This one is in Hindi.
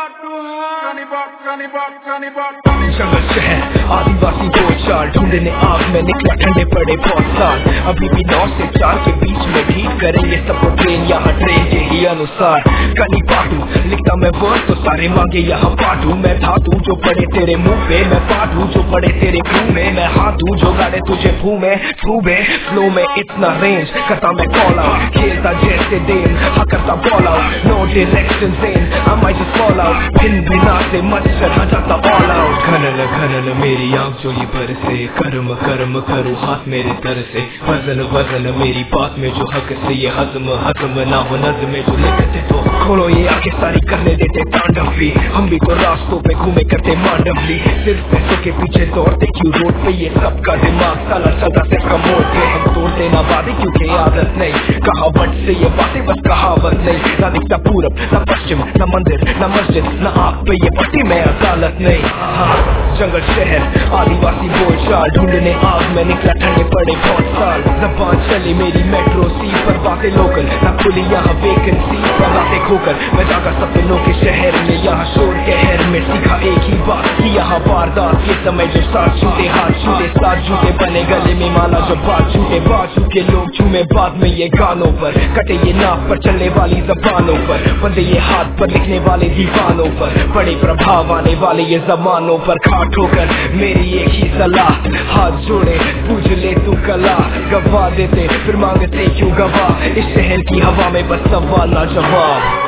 जंगल शहर आदिवासी बोलचाल ढूंढने आग में निकला ठंडे पड़े बहुत साल। अभी भी 9 से 4 के बीच में ठीक करेंगे सबको ट्रेन, यहाँ ट्रेन के ही अनुसार कनी पाटू लिखता मैं वर्ड तो सारे मांगे यहाँ पाटू। मैं धातु जो पड़े तेरे मुंह पे, मैं पाटू जो पड़े तेरे मुंह में, मैं हाथू जो गाड़े तुझे फूमे फूबे फ्लो में इतना रेंज करता मैं कॉल आउट, खेलता जैसे देन हाँ करता ball out, no direction then I might just fall out, दिन बिना से मच्छर हाँ जाता ऑल आउट। घनल घनल मेरी आँख जो ये बरसे, कर्म कर्म करूँ हाथ मेरे तर से, वजन वजन मेरी बात में जो हक से, ये हजम हजम ना हो नज़्म में जो लिखते तो खोलो ये आंखें सारी करने देते तांडव भी। हम भी तो रास्तों पे घूमे करते मांडवली, सिर्फ पैसों के पीछे दौड़ते क्यों रोड पे, ये सबका दिमाग साला चलता सिर्फ कमोड़ के। हम तोड़ते ना वादे क्योंकि आदत नहीं, कहावत से ये बातें बस कहावत नहीं। ना दिखता पूरब ना पश्चिम, ना मंदिर ना मस्जिद, ना आँख पे ये पट्टी में अदालत नहीं। जंगल शहर आदिवासी बोलचाल ढूंढने आग में निकला ठंडे पड़े बहुत साल। जबान चली मेरी मेट्रो सी पर बातें लोकल, ना खुली यहाँ वैकेंसी बातें खोकर। मैं जागा सपनों के शहर में, यहाँ शोर कहर में सीखा एक ही बात कि यहाँ वारदात के समय जो साथ छूटे हाथ छूटे साथ झूठे बने गले में माला जो बात छूटे बाजू के लोग झूमे बाद में ये गानों पर, कटे ये नाक पर चलने वाली जबानों पर, बंदे ये हाथ पर लिखने वाले दीवानों पर, बड़े प्रभाव आने वाले ये जमानों पर। खाट होकर मेरी एक ही सलाह, हाथ जोड़े पूछ ले तू कला, गवा देते फिर मांगते क्यों गवाह, इस शहर की हवा में बस सवाल ना जवाब।